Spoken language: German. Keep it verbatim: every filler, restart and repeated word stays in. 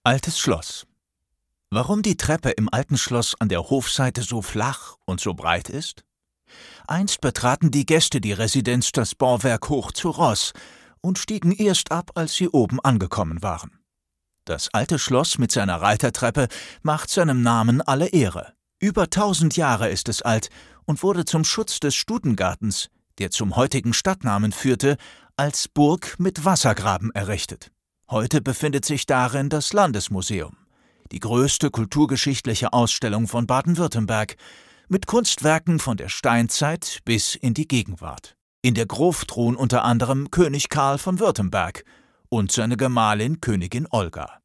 Altes Schloss. Warum die Treppe im alten Schloss an der Hofseite so flach und so breit ist? Einst betraten die Gäste die Residenz das Bauwerk hoch zu Ross und stiegen erst ab, als sie oben angekommen waren. Das alte Schloss mit seiner Reitertreppe macht seinem Namen alle Ehre. Über tausend Jahre ist es alt und wurde zum Schutz des Studengartens, der zum heutigen Stadtnamen führte, als Burg mit Wassergraben errichtet. Heute befindet sich darin das Landesmuseum, die größte kulturgeschichtliche Ausstellung von Baden-Württemberg, mit Kunstwerken von der Steinzeit bis in die Gegenwart. In der Gruft ruhen unter anderem König Karl von Württemberg und seine Gemahlin Königin Olga.